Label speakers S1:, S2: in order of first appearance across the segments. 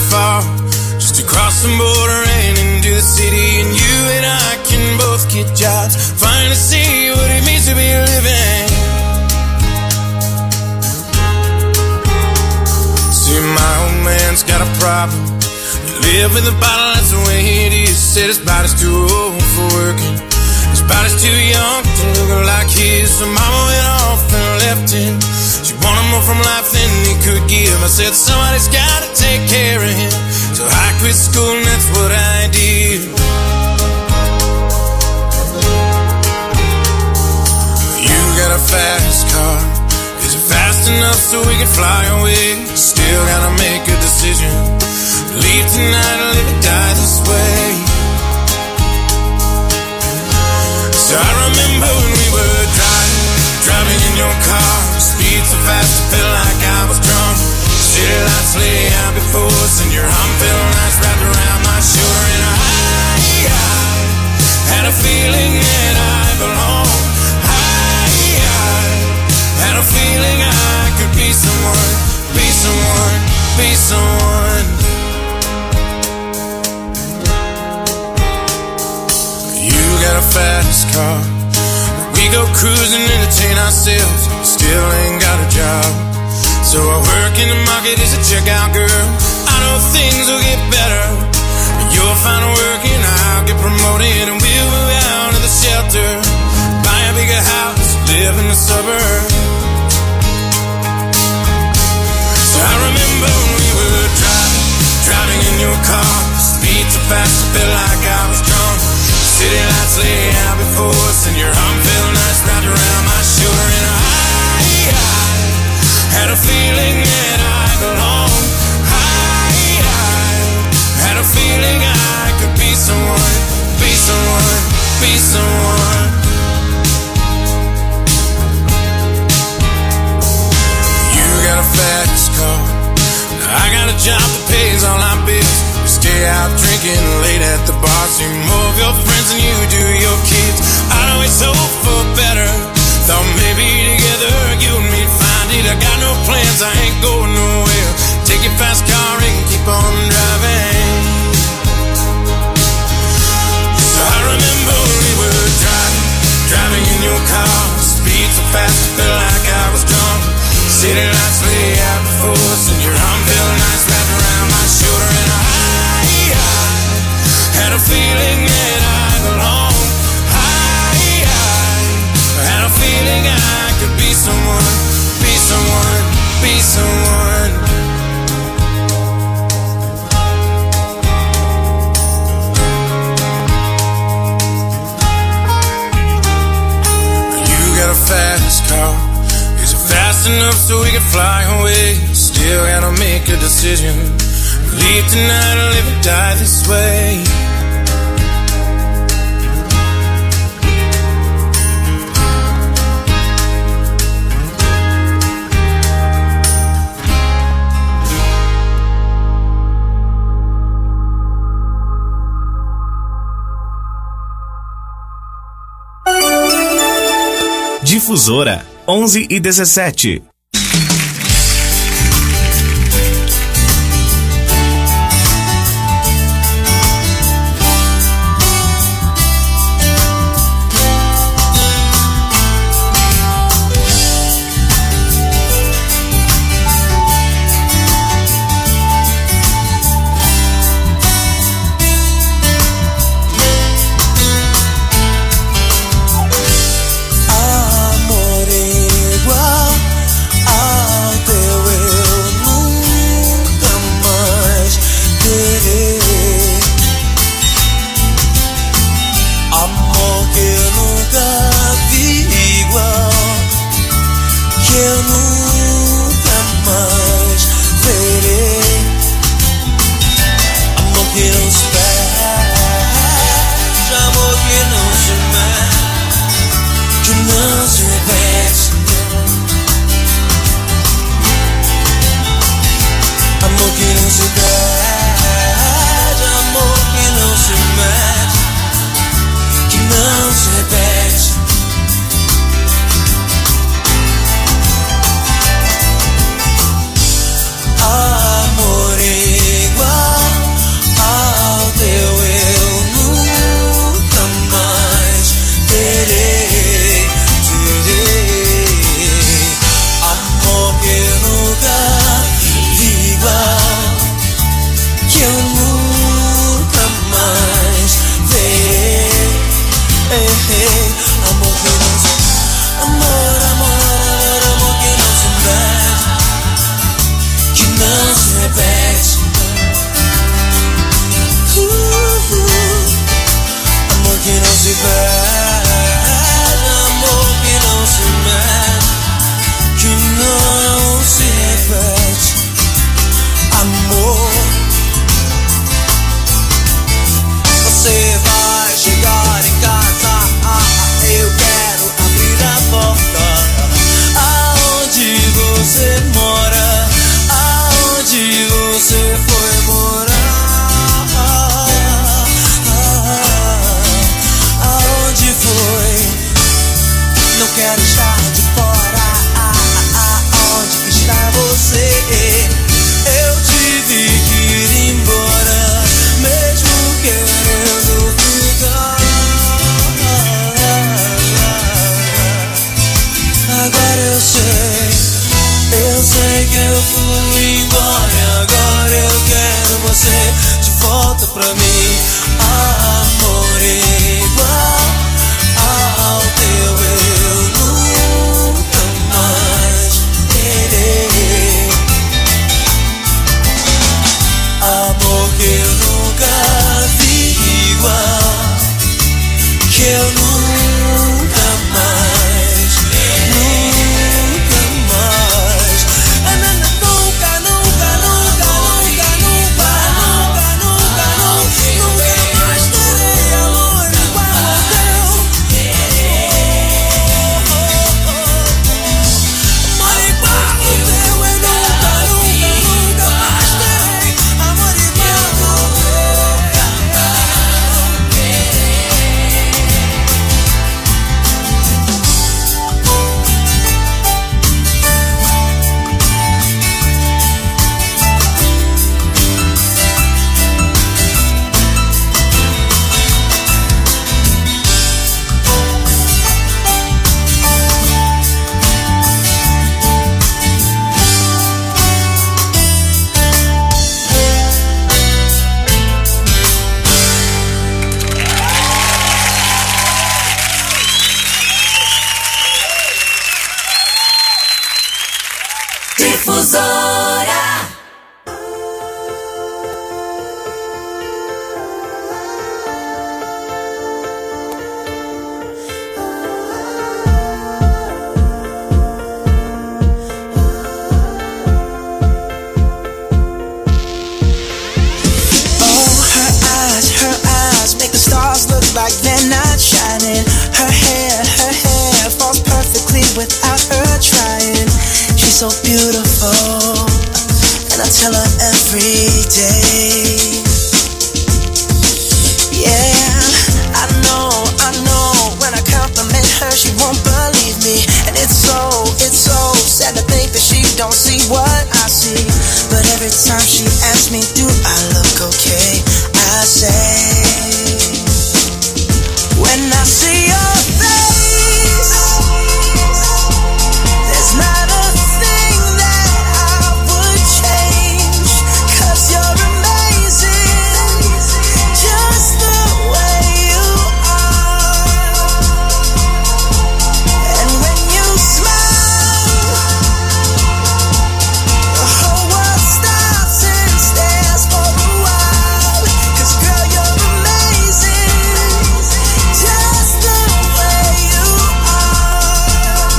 S1: far, just to cross the border and into the city, and you and I can both get jobs, finally see what it means to be living. See, my old man's got a problem. He live with a bottle, that's the way it is. Said his body's too old for working, his body's too young to look like his. So mama went off and left him. She wanted more from life than he could give. I said somebody's gotta take care of him, so I quit school and that's what I did. You got a fast car, is it fast enough so we can fly away? Still gotta make a decision, leave tonight or live or die this way. So I remember when we were driving in your car, speed so fast it felt like I was drunk. City lights lay out before us and your arm felt nice wrapped around my shoulder. And I had a feeling that I belonged. I had a feeling I could be someone, be someone, be someone. You got a fast car, we go cruising, entertain ourselves, still ain't got a job. So I work in the market as a checkout girl. I know things will get better, you'll find work and I'll get promoted, and we'll move out of the shelter, buy a bigger house, live in the suburbs. So I remember when we were driving in your car, speed so fast it felt like I was drunk. City lights lay out before us and your arm felt nice wrapped around my shoulder. And I had a feeling that I belonged. I had a feeling I could be someone, be someone, be someone. You got a fast car, I got a job that pays all our bills. We stay out drinking late at the bar, see more of your friends than you do your kids. I'd always hope for better, thought maybe together you and me'd find it. I got no plans, I ain't going nowhere. Take your fast car and keep on driving. So I remember we were driving in your car, speed so fast it felt like I was drunk. City lights lay out before us and your arm felt nice wrapped around my shoulder. And I had a feeling that I belonged. I had a feeling I could be someone, be someone, be someone. You got a fast car, is it fast enough so we can fly away? Still gotta make a decision, leave tonight or live or die this way.
S2: Difusora 11:17.
S3: Amor igual
S1: não se repete. Amor que não se perde, amor que não se mede, que não se repete. Amor, você vai chegar em casa, eu quero abrir a porta. Aonde você mora, aonde você foi morar, aonde foi? Não quero estar de fora, aonde está você? Eu tive que ir embora, mesmo querendo ficar. Agora eu sei que eu fui embora, e agora eu quero você de volta pra mim. Amor igual ao teu eu nunca mais terei. Amor que eu nunca vi igual, que eu nunca mais, nunca mais. Nunca, nunca, nunca, nunca, nunca, nunca, nunca mais terei amor igual ao teu. Amor igual ao teu, eu nunca, nunca, nunca mais terei amor igual ao
S3: Difusora.
S4: Her eyes make the stars look like they're not shining. Her hair falls perfectly without her trying. She's so beautiful, and I tell her every day. Yeah, I know, when I compliment her, she won't believe me. And it's so sad to think that she don't see what I see. But every time she asks me, do I look okay? I say, when I see your face, there's not a thing that I would change, 'cause you're amazing, just the way you are. And when you smile, the whole world stops and stares for a while. 'Cause girl, you're amazing, just the way you are.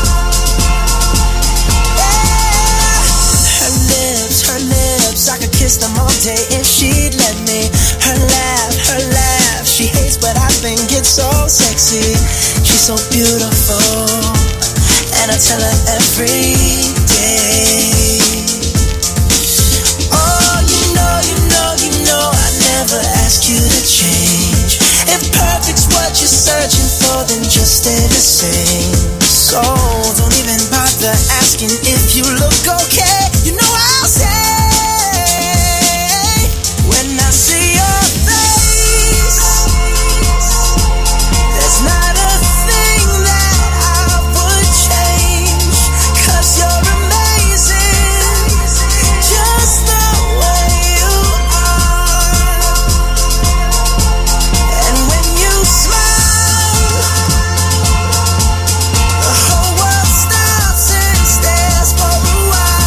S4: Yeah. Her lips, I could kiss them all day if she'd let me. Her laugh, she hates but I think it's so sexy. She's so beautiful, and I tell her every day. Oh, you know, I never ask you to change. If perfect's what you're searching for, then just stay the same. So don't even bother asking if you look okay. You know I'll say, when I see your face, there's not a thing that I would change, 'cause you're amazing, just the way you are. And when you smile, the whole world stops and stares for a while.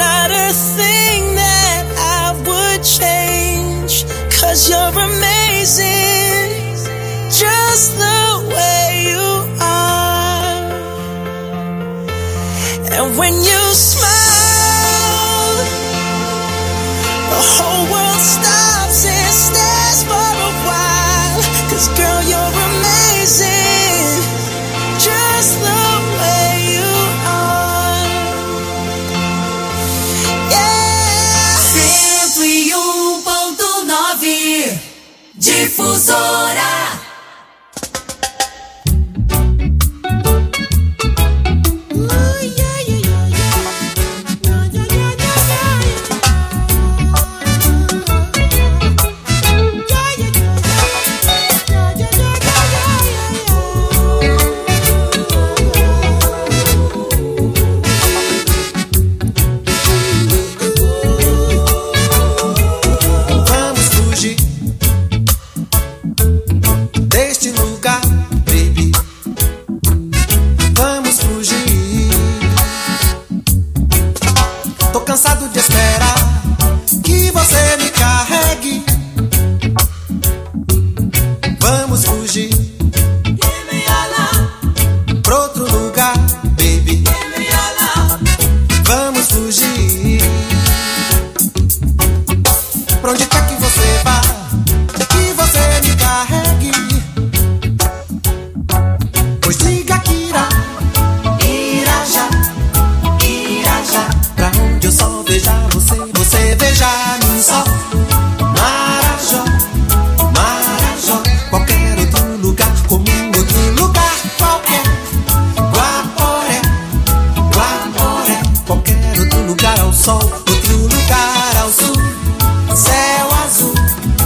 S4: not a thing that I would change, 'cause you're amazing, just the way you are. And when you smile, the whole world stops and stares for a while, 'cause girl, you're amazing, just the way you are. Yeah.
S3: 101.9 Difusora.
S5: Cansado de esperar que você me carregue. Vamos fugir pra outro lugar, baby. Vamos fugir. Pra onde quer que você vá, que você me carregue. Pois diga que irá já. Pra onde eu só veja você, você veja mim só. Marajó, qualquer outro lugar, como outro lugar qualquer. Guaporé, qualquer outro lugar ao sol, outro lugar ao sul. Céu azul,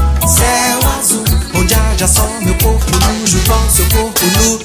S5: onde haja só meu corpo nu junto ao seu corpo nu.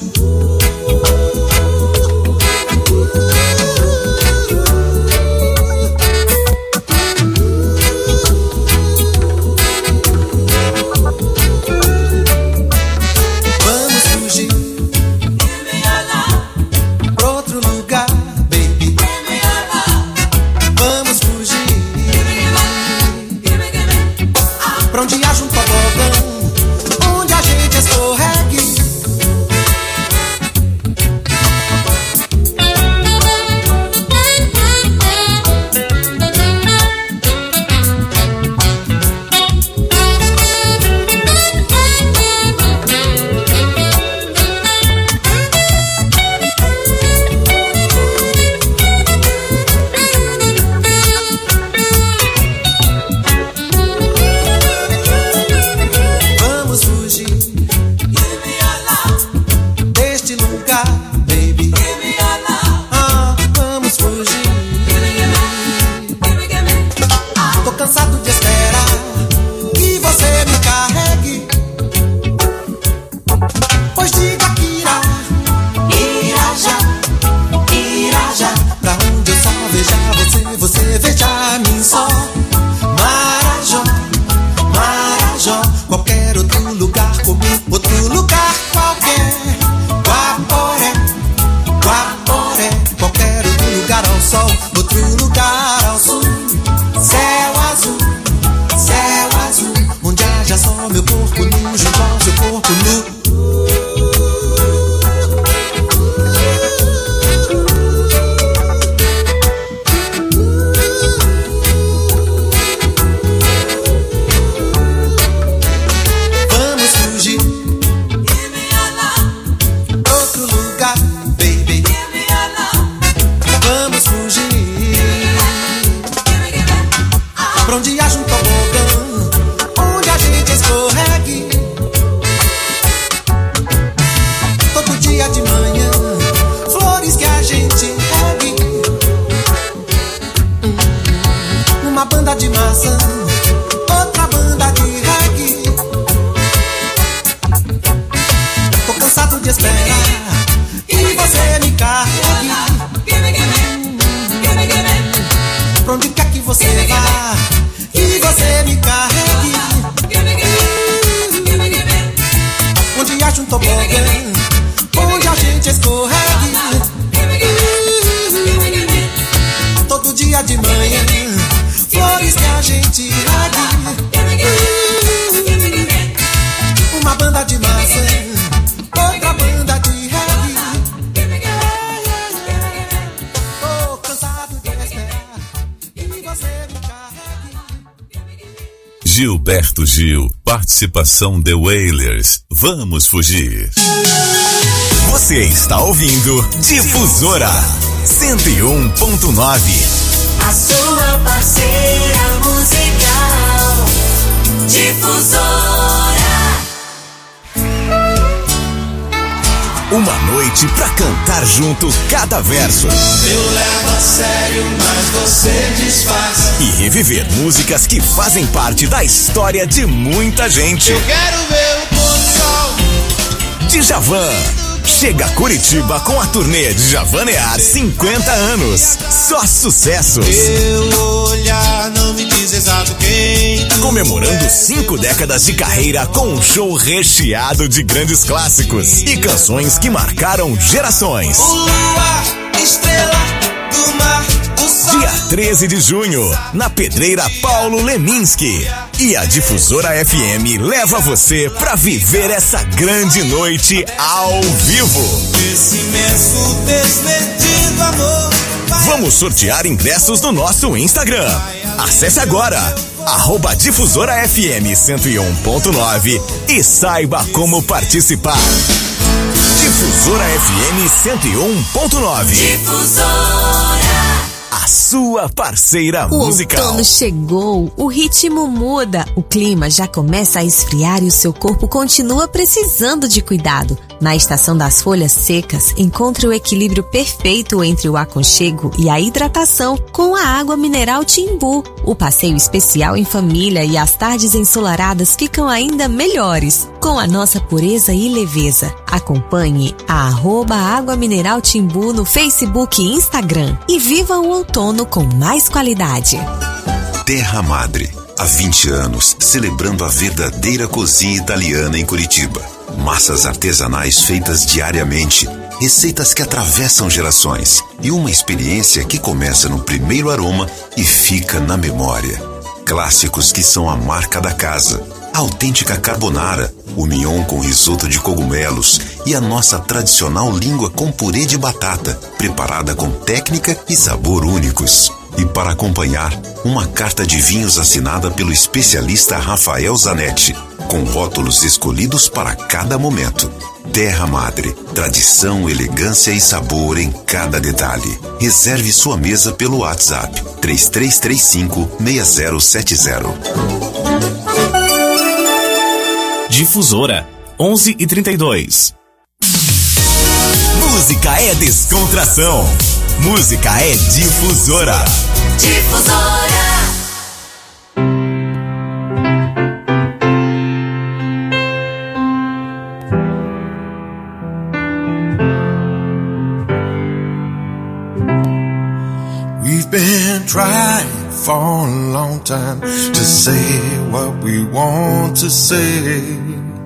S5: Onde a gente escorregue todo dia de manhã. flores que a gente regue. Uma banda de massa, outra banda de reggae. Tô cansado de esperar e você me carregue.
S6: Gilberto Gil, participação The Wailers. Vamos fugir.
S2: Você está ouvindo Difusora 101.9.
S3: A sua parceira musical. Difusora.
S2: Uma noite pra cantar junto cada verso.
S1: Eu levo a sério, mas você disfarça.
S2: E reviver músicas que fazem parte da história de muita gente.
S1: Eu quero ver o pôr do sol.
S2: Djavan. Chega a Curitiba com a turnê Djavanear 50 anos. Só sucessos.
S1: Teu olhar não me diz exato quem tu
S2: Comemorando
S1: és.
S2: 5 décadas de carreira com um show recheado de grandes clássicos e canções que marcaram gerações.
S1: O luar, estrela do mar, o sol.
S2: Dia 13 de junho, na Pedreira Paulo Leminski. E a Difusora FM leva você pra viver essa grande noite ao vivo.
S1: Esse imenso desmedido amor.
S2: Vamos sortear ingressos no nosso Instagram. Acesse agora, @Difusora FM 101.9 e saiba como participar. Difusora FM 101.9.
S3: Difusora.
S2: A sua parceira
S7: O
S2: musical.
S7: outono chegou, o ritmo muda, o clima já começa a esfriar e o seu corpo continua precisando de cuidado. Na estação das folhas secas, encontre o equilíbrio perfeito entre o aconchego e a hidratação com a água mineral Timbu. O passeio especial em família e as tardes ensolaradas ficam ainda melhores, com a nossa pureza e leveza. Acompanhe a @Água Mineral Timbu no Facebook e Instagram e viva o outono com mais qualidade.
S8: Terra Madre, há 20 anos, celebrando a verdadeira cozinha italiana em Curitiba. Massas artesanais feitas diariamente, receitas que atravessam gerações e uma experiência que começa no primeiro aroma e fica na memória. Clássicos que são a marca da casa. A autêntica carbonara, o mignon com risoto de cogumelos e a nossa tradicional língua com purê de batata, preparada com técnica e sabor únicos. E para acompanhar, uma carta de vinhos assinada pelo especialista Rafael Zanetti, com rótulos escolhidos para cada momento. Terra Madre, tradição, elegância e sabor em cada detalhe. Reserve sua mesa pelo WhatsApp 3335-6070.
S2: Difusora 11h32. Música é descontração. Música é Difusora.
S3: Difusora.
S1: We've been trying for a long time to say what we want to say,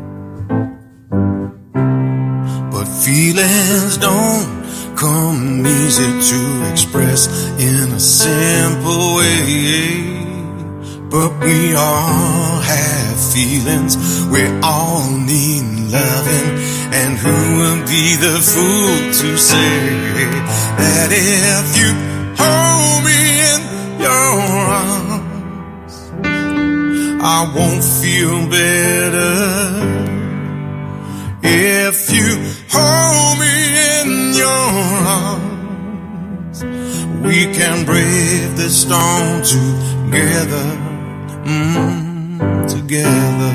S1: but feelings don't come easy to express in a simple way. But we all have feelings, we all need loving, and who will be the fool to say that if you hold me in your arms, I won't feel better. If you hold me in your arms, we can brave the storm together, together.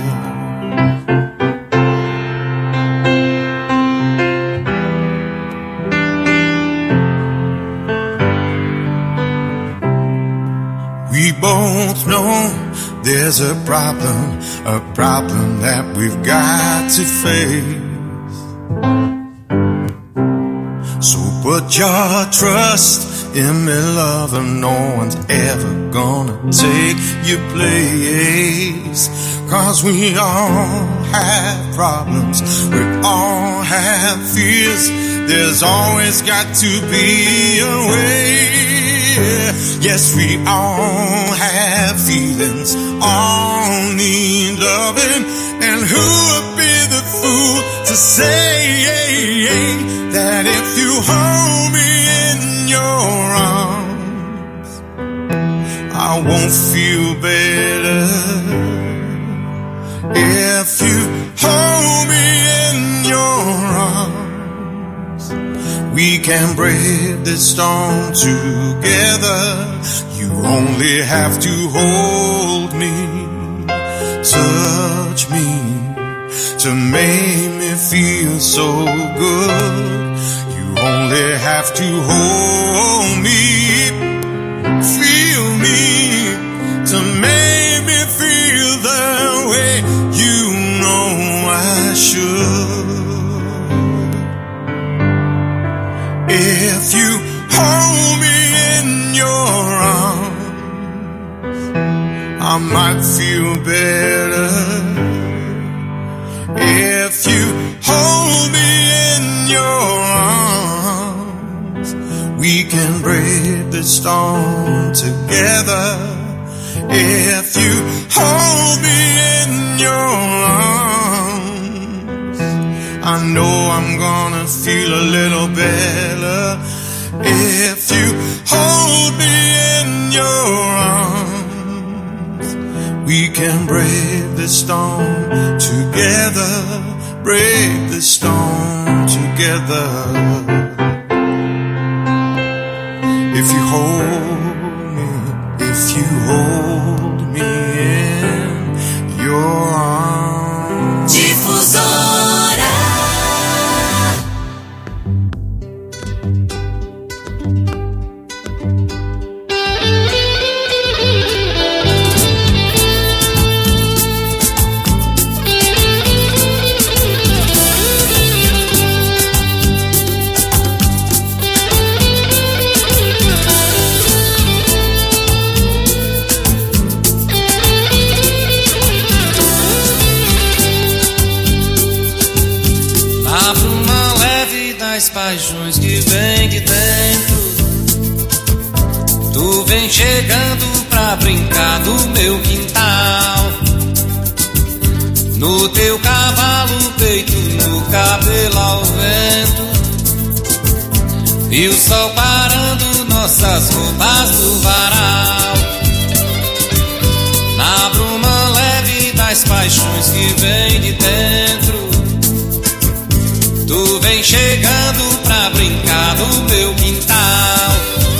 S1: We both know there's a problem that we've got to face. So put your trust in me, lover, no one's ever gonna take your place. 'Cause we all have problems, we all have fears, there's always got to be a way. Yes, we all have feelings, all need loving. And who would be the fool to say that if you hold me in your arms, I won't feel better? If you hold me in your arms, we can brave this storm together. You only have to hold me, touch me, to make me feel so good. You only have to hold me, feel me, to make me feel the way you know I should. If you hold me in your arms, I might feel better. If you hold me in your arms, we can brave the storm together. If you hold me in your arms, I know I'm gonna feel a little better. If you hold me in your arms, we can brave the storm together, brave the storm together. If you hold me, if you hold me in your arms.
S3: Difusora.
S9: Paixões que vem de dentro, tu vem chegando pra brincar no meu quintal, no teu cavalo, peito, no cabelo ao vento, e o sol parando nossas roupas no varal, na bruma leve das paixões que vem de dentro. Tu vem chegando pra brincar no meu quintal,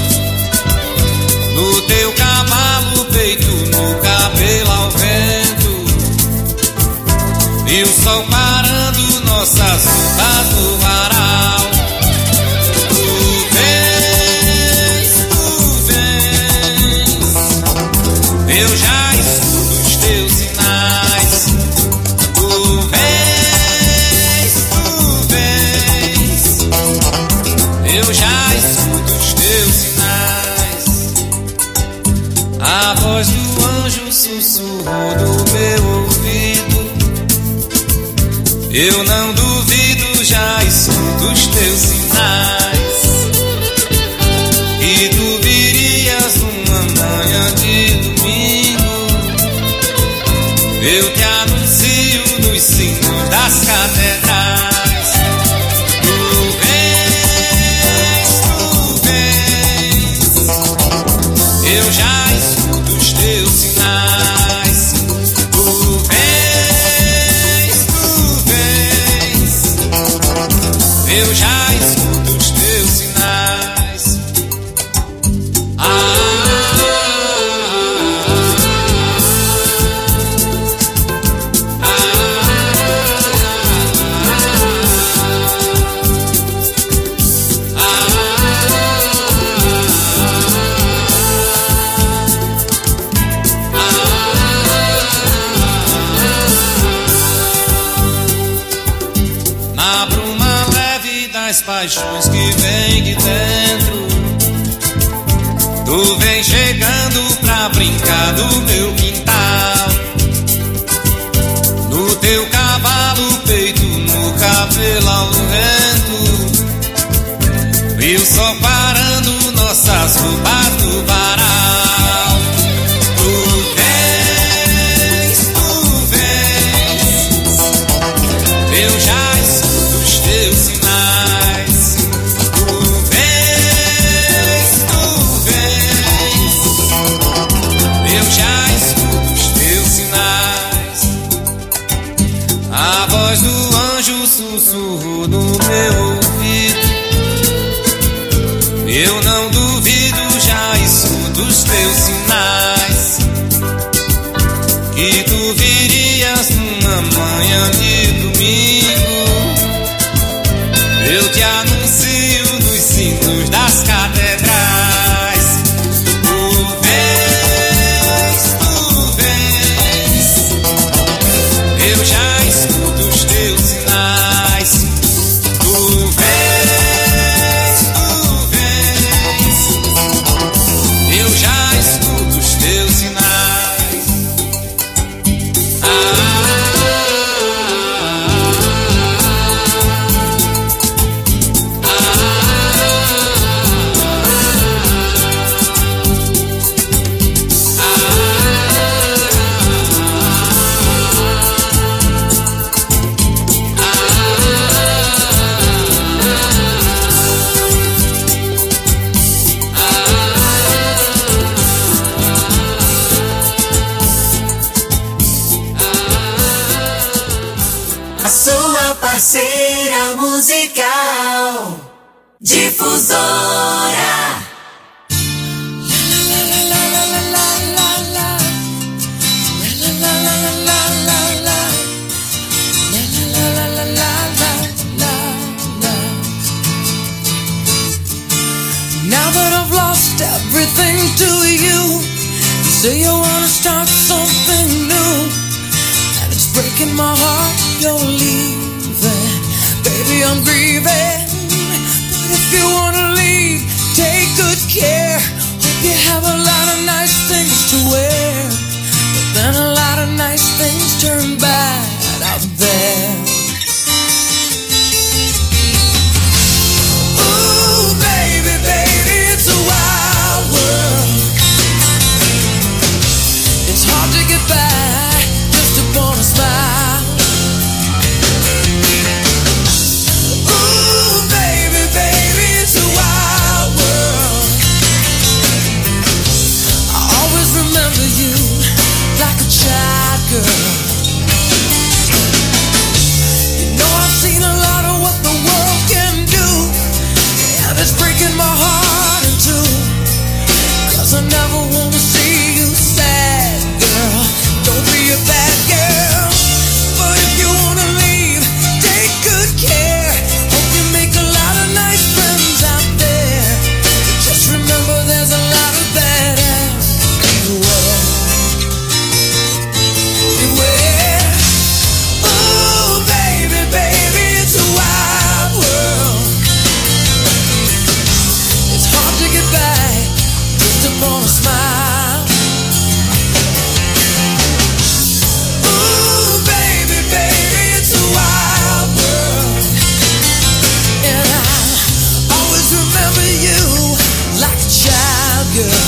S9: no teu cavalo, peito, no cabelo ao vento, e o sol parando nossas roupas no varal. Tu vens, eu já escuto os teus sinais. Tu eu já escuto os teus sinais. A voz do anjo sussurrou no meu ouvido. Eu não duvido, já escuto os teus sinais. E tu virias numa manhã de domingo. Eu te anuncio nos sinos das catedrais. Eu já escuto os teus sinais. Tu vens, eu já escuto os teus sinais. Paixões que vem de dentro, tu vem chegando pra brincar no meu quintal, no teu cavalo, peito, no cabelo ao vento, e o sol parando nossas roupas no sinais que tu virias numa manhã de domingo. Eu te anuncio nos sinos das catedrais. Tu vens, eu já escuto os teus sinais. Tu vens, eu já escuto os teus sinais.
S3: Parceira musical Difusora.
S4: Now that I've lost everything to you, you say you wanna start something new, and it's breaking my heart you're leaving. Baby, I'm grieving, but if you wanna leave, take good care. Hope you have a lot of nice things to wear, but then a lot of nice things turn bad out there. Ooh, baby, baby, it's a wild world. It's hard to get by just upon a smile. I never wanna see you sad, girl. Don't be a bad girl. But if you wanna leave, take good care. Hope you make a lot of nice friends out there. But just remember there's a lot of bad ass beware. Beware. Ooh, baby, baby, it's a wild world. It's hard to get by upon a smile. Ooh, baby, baby, it's a wild world. And I always remember you like a child, girl.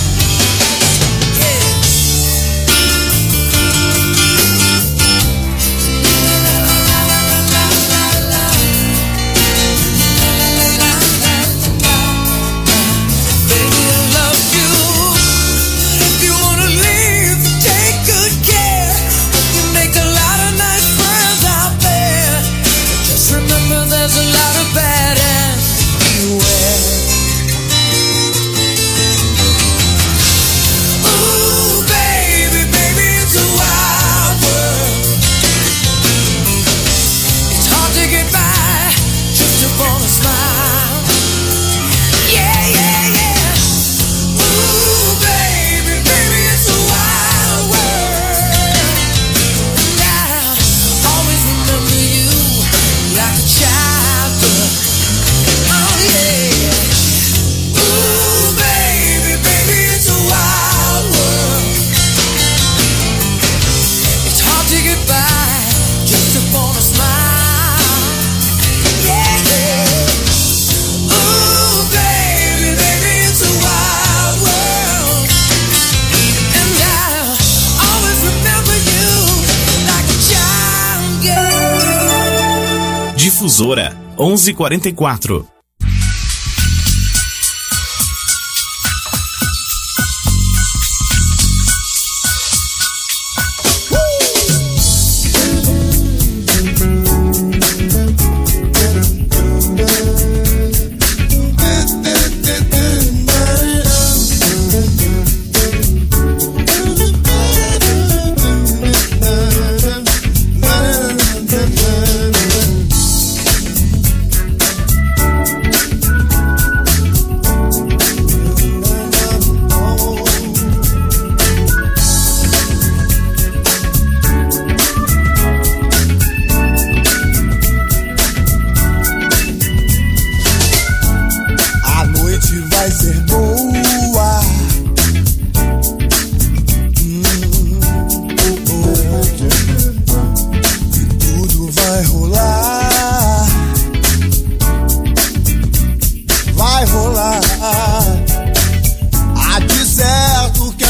S10: Difusora 1144.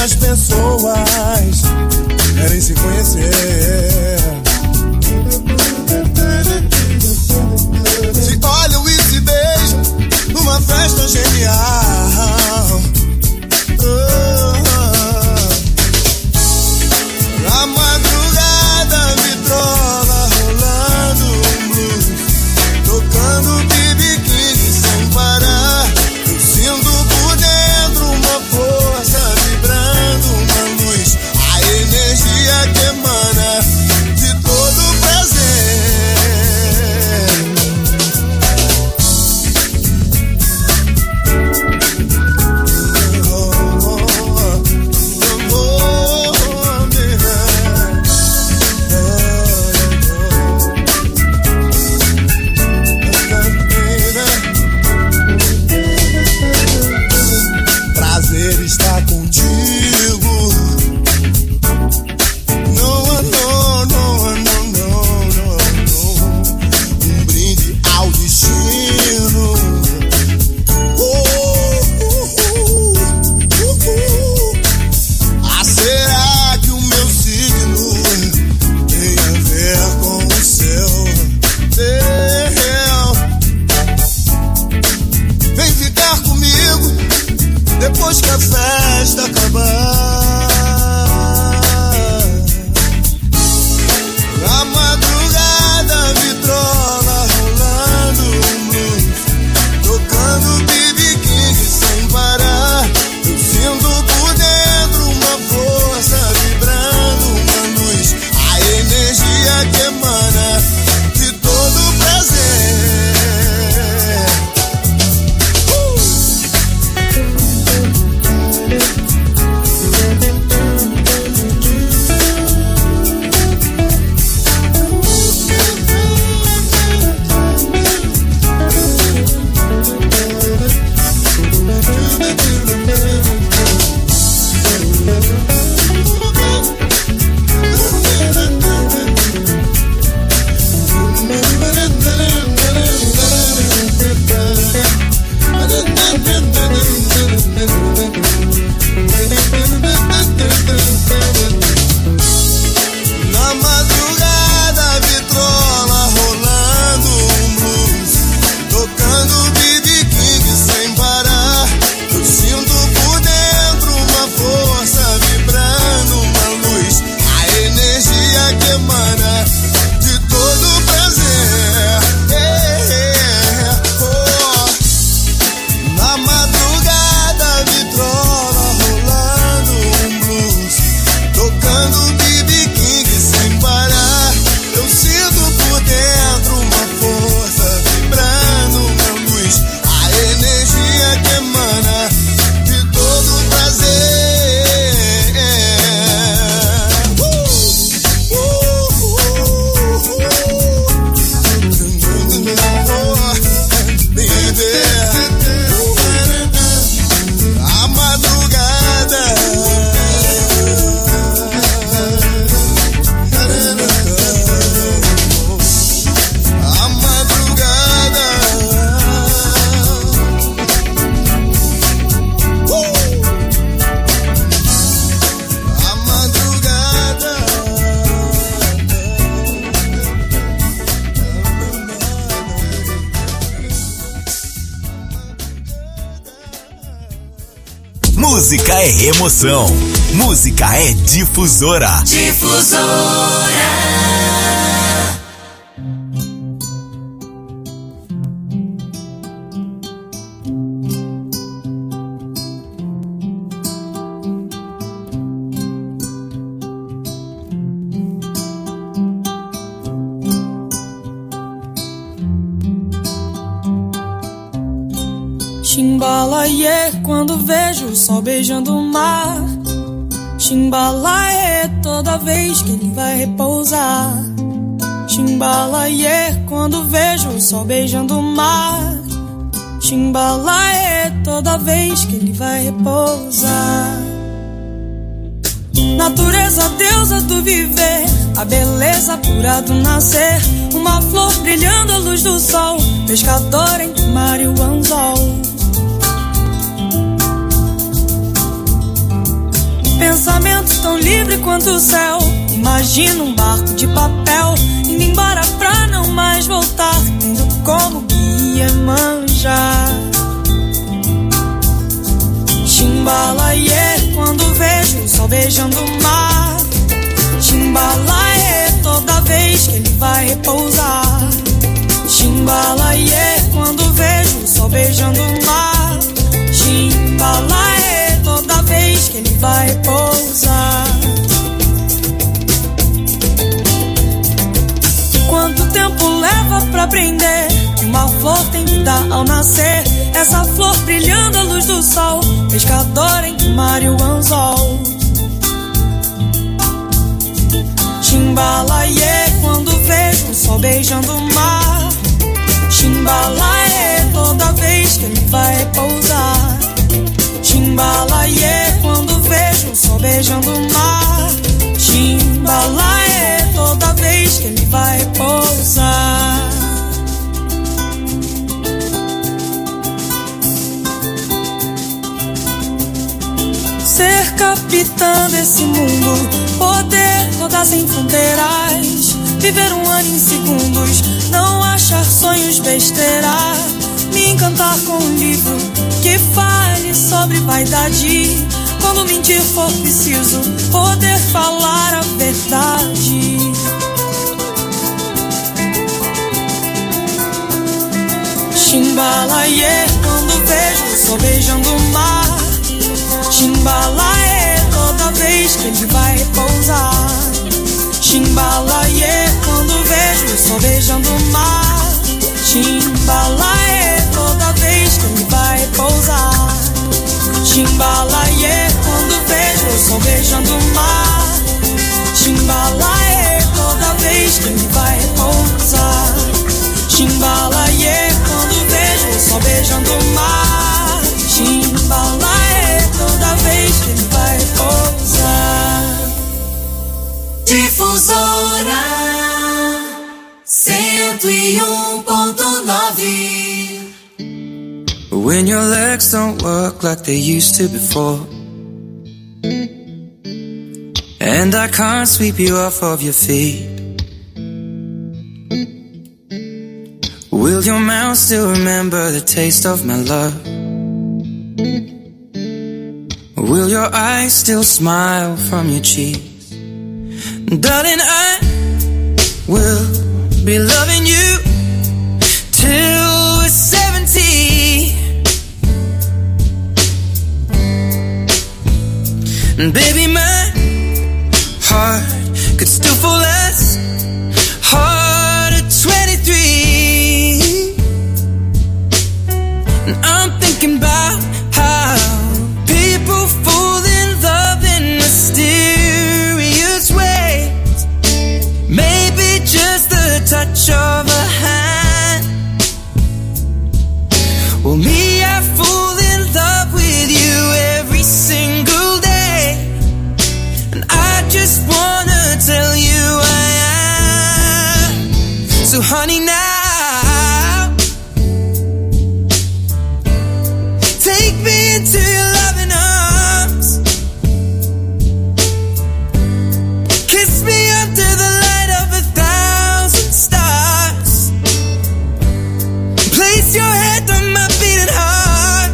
S1: as pessoas querem se conhecer. Se olham e se beijam numa festa genial. Na madrugada, vitrola rolando um blues, tocando B.B. King sem parar. Eu sinto por dentro uma força vibrando, uma luz, a energia que emana de todo prazer. Prazer está contigo. Um brinde ao destino. Ah, será que o meu signo tem a ver com o seu? Vem ficar comigo depois que a festa acabar. Na madrugada, vitrola rolando um blues, tocando B.B. King sem parar. Eu sinto por dentro uma força vibrando, uma luz, a energia que emana de todo prazer. Na madrugada, vitrola rolando um blues, tocando B.B. King sem parar. Eu sinto por dentro uma força vibrando, uma luz, a energia que emana de todo prazer. Na madrugada, vitrola rolando um blues, tocando B.B. King sem parar. Eu sinto por dentro uma força vibrando, uma luz, a energia que emana de todo prazer. A madrugada, a madrugada, a madrugada.
S2: Música é emoção. Música é difusora.
S3: Difusora.
S11: Chimbalaie, quando vejo o sol beijando o mar. Chimbalaie, toda vez que ele vai repousar. Chimbalaie, quando vejo o sol beijando o mar. Chimbalaie, toda vez que ele vai repousar. Natureza, deusa do viver, a beleza pura do nascer. Uma flor brilhando à luz do sol, pescador entre o mar e o anzol. pensamento tão livre quanto o céu. Imagina um barco de papel indo embora pra não mais voltar, tendo como guia manjar. Chimbalaie, quando vejo o sol beijando o mar. Chimbalaie, toda vez que ele vai repousar. Chimbalaie, quando vejo o sol beijando o mar. Chimbalaie, toda vez que ele vai repousar. Quanto tempo leva pra aprender que uma flor tem vida ao nascer? Essa flor brilhando à luz do sol, pescador entre o mar e o anzol. Chimbalaie, quando vejo o sol beijando o mar. Chimbalaie, toda vez que ele vai repousar. Chimbalaie, quando vejo o sol beijando o mar. Chimbalaie, toda vez que ele vai repousar. Ser capitã desse mundo, poder rodar sem fronteiras, viver um ano em segundos, não achar sonhos besteira, me encantar com um livro que fale sobre vaidade, quando mentir for preciso, poder falar a verdade. Chimbalaie, quando vejo o sol beijando o mar. Chimbalaie, toda vez que ele vai repousar. Chimbalaie, quando vejo o sol beijando o mar. Chimbalaie, toda vez que ele vai repousar. Chimbalaie, quando vejo o sol beijando o mar. Chimbalaie, toda vez que ele vai repousar. Chimbalaie, quando vejo o sol beijando o mar. Chimbalaie, toda vez que ele vai repousar.
S3: Difusora 101.9.
S12: When your legs don't work like they used to before, and I can't sweep you off of your feet, will your mouth still remember the taste of my love? Will your eyes still smile from your cheeks? Darling, I will be loving you till we're 70. And baby, my heart could still fall as hard at 23. And I'm thinking about how people fall in love in mysterious ways. Maybe just the touch of a hand. Well, me, I fall in love with you every single day, and I just wanna tell you I am. So honey, now take me into your loving arms. Kiss me under the light of 1,000 stars. Place your head on my beating heart.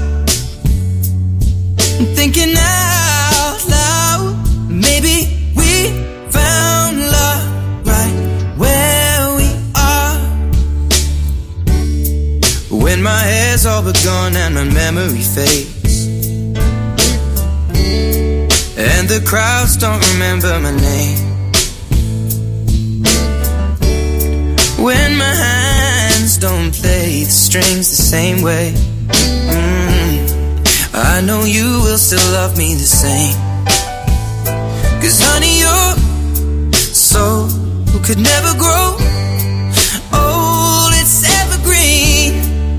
S12: I'm thinking out loud, maybe we found love right where we are. When my hair's all but gone and my memory fades, and the crowds don't remember my name, when my hands don't play the strings the same way, I know you will still love me the same. 'Cause honey, your soul could never grow old, it's evergreen.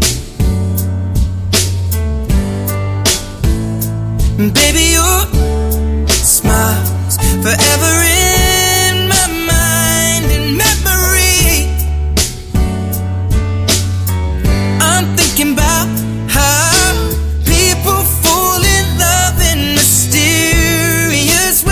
S12: Baby, your smile's forever in my mind and memory. I'm thinking about how people fall in love in mysterious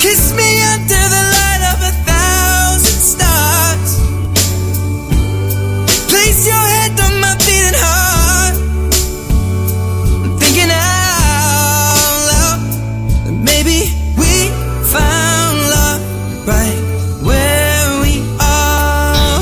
S12: Kiss me under the light of 1,000 stars. Place your head on my beating heart. I'm thinking out loud that maybe we found love right where we are.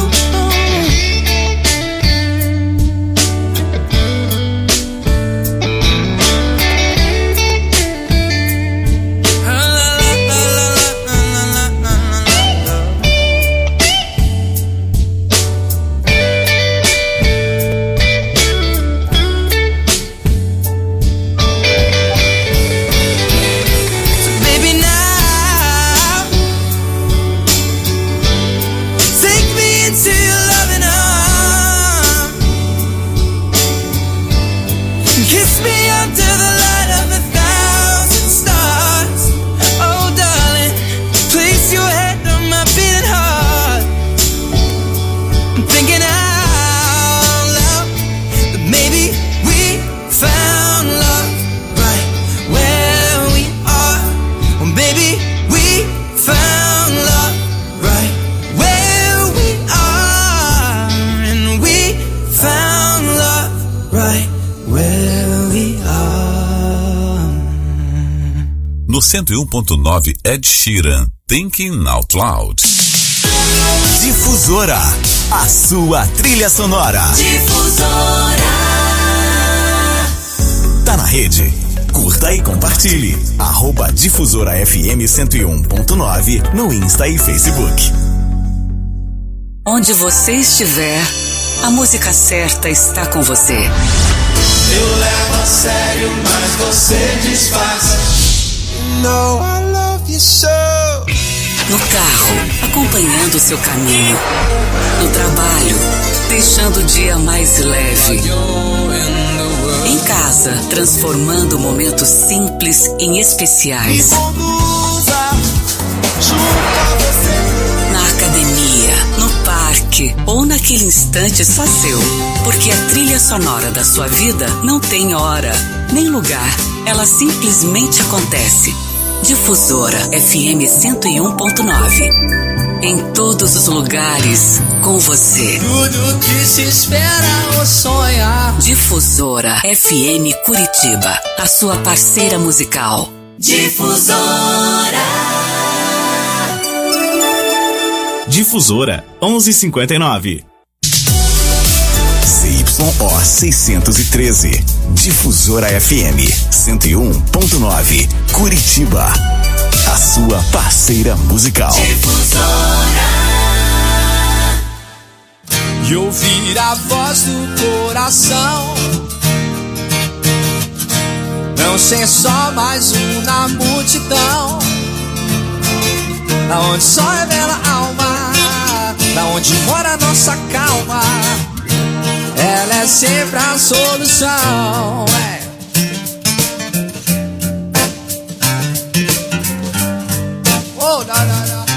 S6: No 101.9 Ed Sheeran, Thinking Out Loud.
S2: Difusora, a sua trilha sonora.
S3: Difusora.
S2: Tá na rede? Curta e compartilhe. @Difusora FM 101.9 no Insta e Facebook.
S13: Onde você estiver, a música certa está com você.
S1: Eu levo a sério, mas você disfarça.
S12: No, I love you so.
S13: No carro, acompanhando o seu caminho. No trabalho, deixando o dia mais leve. Em casa, transformando momentos simples em especiais. Na academia, no parque ou naquele instante só seu. Porque a trilha sonora da sua vida não tem hora, nem lugar. Ela simplesmente acontece. Difusora FM 101.9. Em todos os lugares, com você.
S12: Tudo que se espera ou sonha.
S13: Difusora FM Curitiba, a sua parceira musical.
S3: Difusora.
S10: Difusora 11:59.
S2: ZYO 613. Difusora FM 101.9. Curitiba. A sua parceira musical.
S12: Difusora. E ouvir a voz do coração. Não ser só mais um na multidão. Da onde só revela a alma. Da onde mora a nossa calma. Ela é sempre a solução. Oh, não, não, não.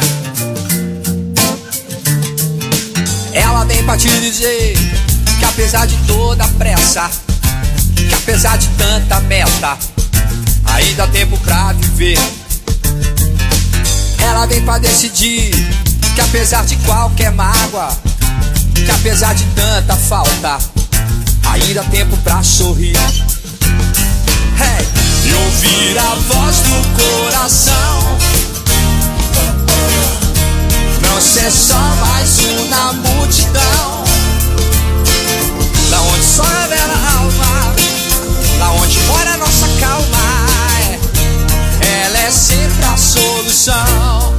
S12: Ela vem pra te dizer que apesar de toda a pressa, que apesar de tanta meta, ainda há tempo pra viver. Ela vem pra decidir que apesar de qualquer mágoa, que apesar de tanta falta, ainda há tempo pra sorrir. Hey! E ouvir a voz do coração. Não ser só mais um na multidão. Da onde só revela a alma. Da onde mora a nossa calma. Ela é sempre a solução.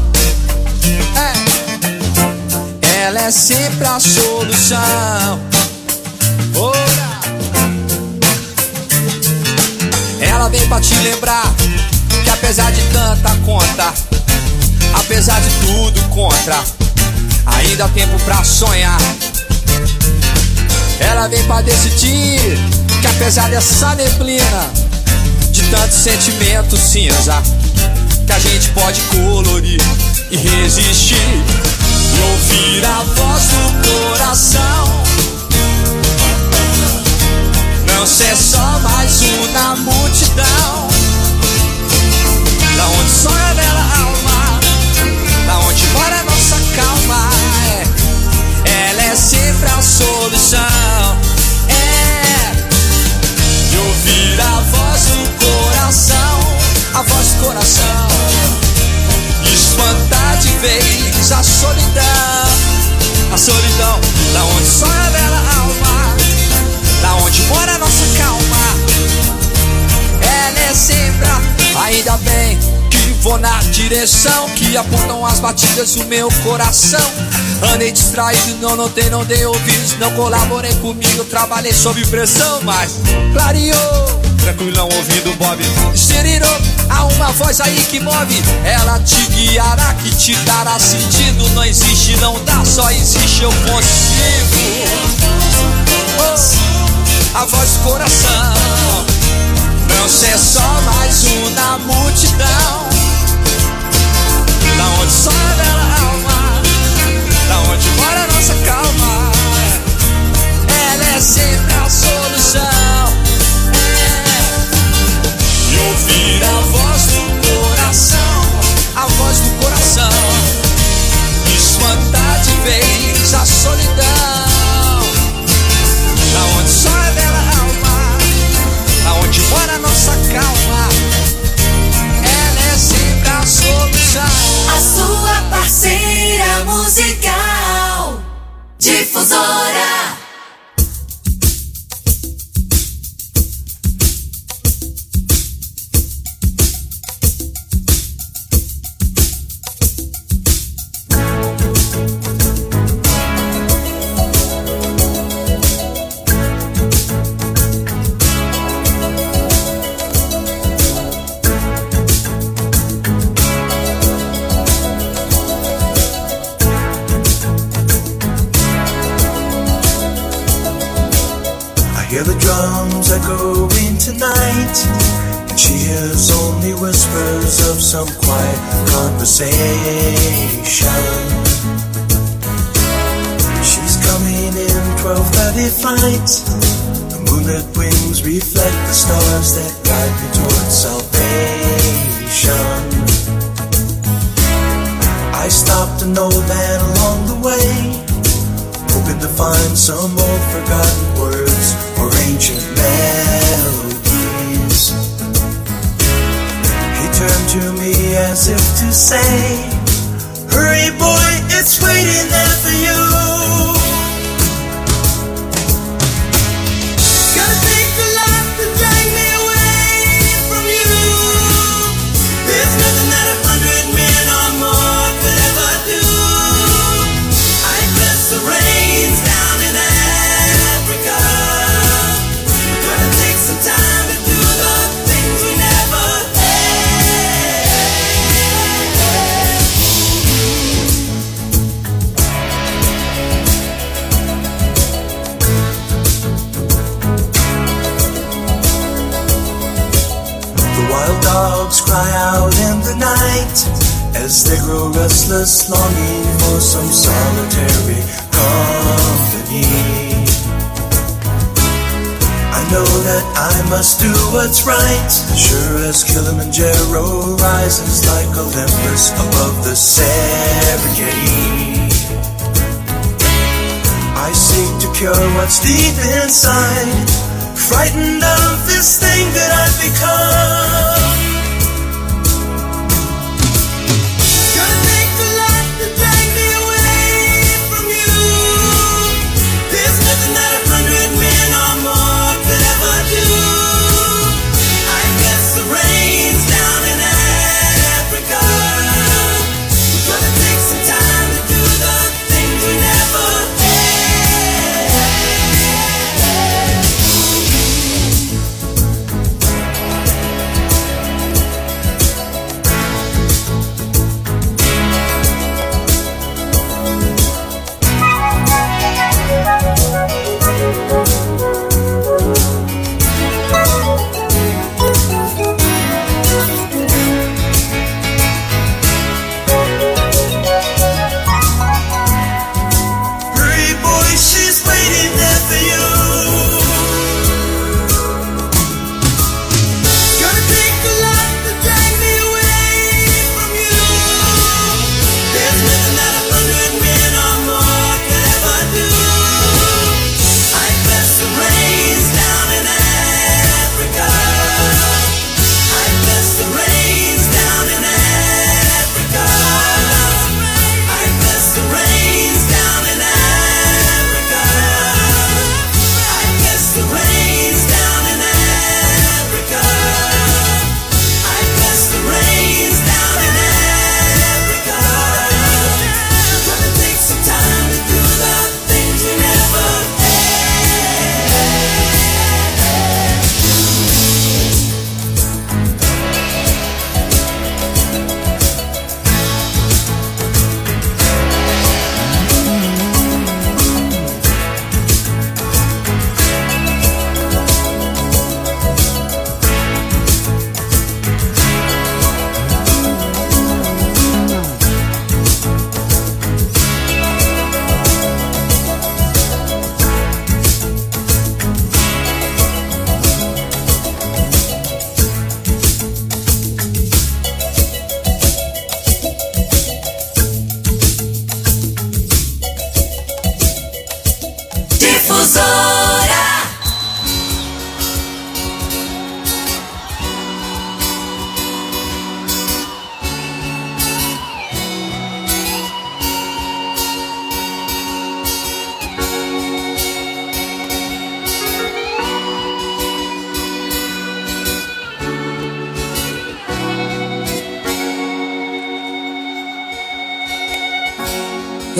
S12: Ela é sempre a solução. Ora. Ela vem pra te lembrar que apesar de tanta conta, apesar de tudo contra, ainda há tempo pra sonhar. Ela vem pra decidir que apesar dessa neblina, de tanto sentimento cinza, que a gente pode colorir e resistir. E ouvir a voz do coração. Não ser só mais um na multidão. Da onde só revela a alma.
S14: vez a solidão. A solidão, da onde só revela a alma, da onde mora a nossa calma. Ela é sempre ainda bem que vou na direção que apontam as batidas do meu coração. Andei distraído, não notei, não dei ouvidos, não colaborei comigo, trabalhei sob pressão, mas clareou. Tranquilão ouvindo Bob Esterirou, há uma voz aí que move. Ela te guiará, que te dará sentido. Não existe, não dá, só existe eu consigo. Oh, a voz do coração. Não ser só mais um na multidão. Da onde só revela a alma, da onde mora a nossa calma. Ela é sempre a solução. E ouvir a voz do coração, a voz do coração, espantar de vez a solidão. Da onde só revela a alma, da onde mora a nossa calma. Ela é sempre a solução.
S3: A sua parceira musical, Difusora.
S4: Hear the drums echoing tonight, and she hears only whispers of some quiet conversation. She's coming in 12:30 flight. The moonlit wings reflect the stars that guide me towards salvation. I stopped an old man along the way, hoping to find some old forgotten words or ancient melodies. He turned to me as if to say, hurry boy, it's waiting there for you. Gotta take the life to drag me away from you. There's nothing that 100 men or more could ever do. I bless the rains down in Africa. Gonna take some time to do the things we never The wild dogs cry out in the night as they grow restless, longing for some solitary company. I know that I must do what's right, sure as Kilimanjaro rises like Olympus above the Serengeti. I seek to cure what's deep inside, frightened of this thing that I've become. Gonna take the light to drag me away from you. There's nothing that 100 men or more could ever do. I guess the rains down in Africa. We're gonna take some time to do the things we never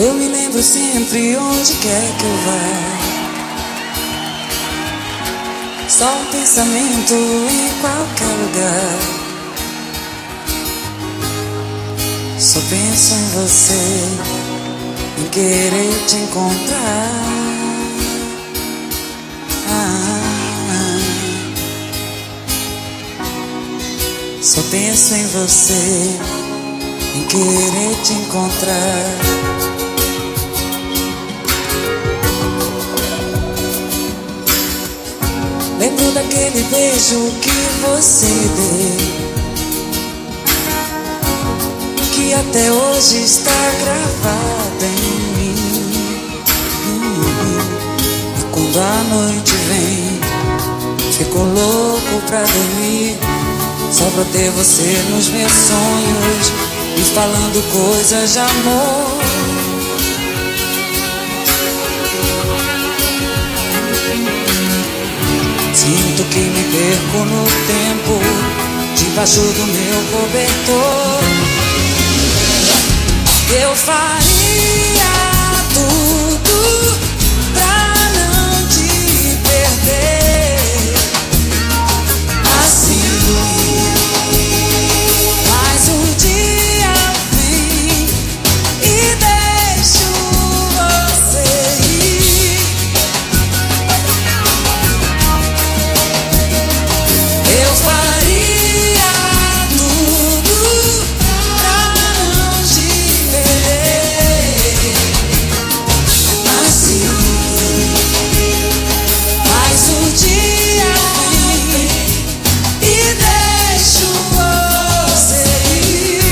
S15: Eu me lembro sempre onde quer que eu vá. Só um pensamento em qualquer lugar. Só penso em você, em querer te encontrar. Só penso em você, em querer te encontrar. Lembro daquele beijo que você deu, que até hoje está gravado em mim. E quando a noite vem, fico louco pra dormir, só pra ter você nos meus sonhos e falando coisas de amor. Sinto que me perco no tempo, debaixo do meu cobertor. Eu faria tudo pra não te perder. Assim, mas um dia vem e deixo você ir. Eu faria tudo pra não te perder. Assim, mas um dia vem e deixo você ir.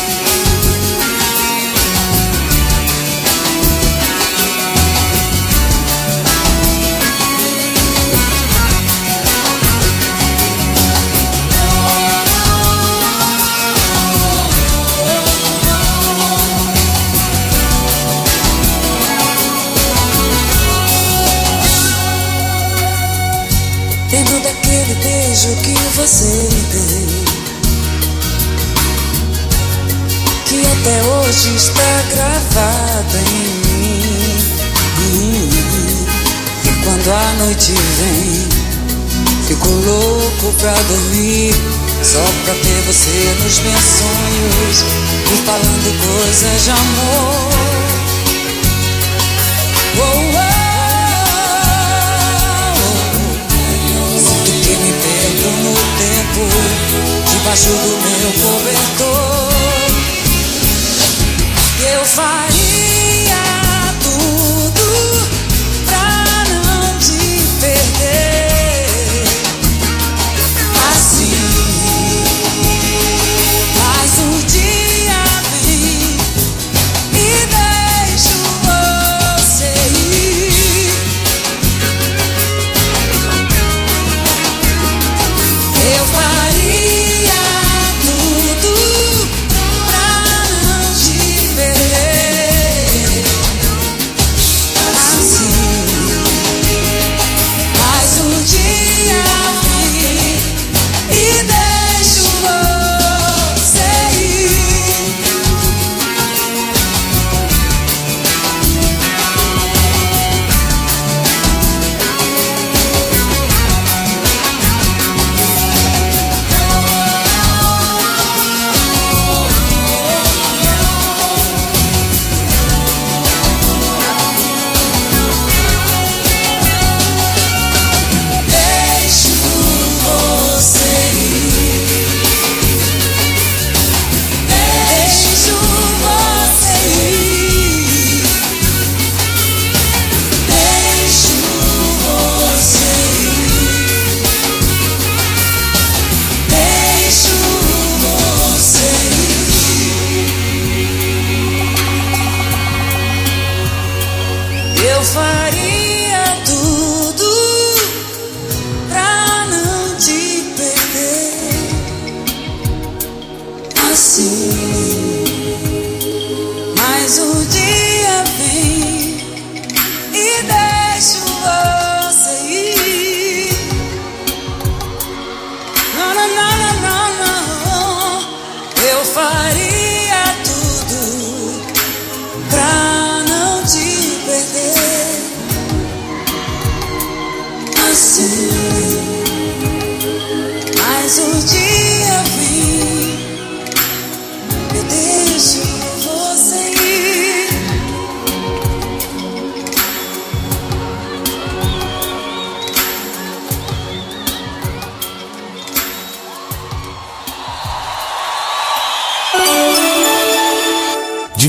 S15: Lembro daquele beijo que você me deu, que até hoje está gravado em mim. E quando a noite vem, fico louco pra dormir, só pra ter você nos meus sonhos e falando coisas de amor. Oh, oh. Sinto que me perco no tempo, debaixo do meu cobertor. Eu faria tudo pra não te perder. Assim, mas um dia vem e deixo você ir. Eu faria tudo pra não te perder. Assim, mas um dia vem e deixo você ir. Deixo você ir. Deixo você ir. Deixo você ir. Deixo você ir. Eu faria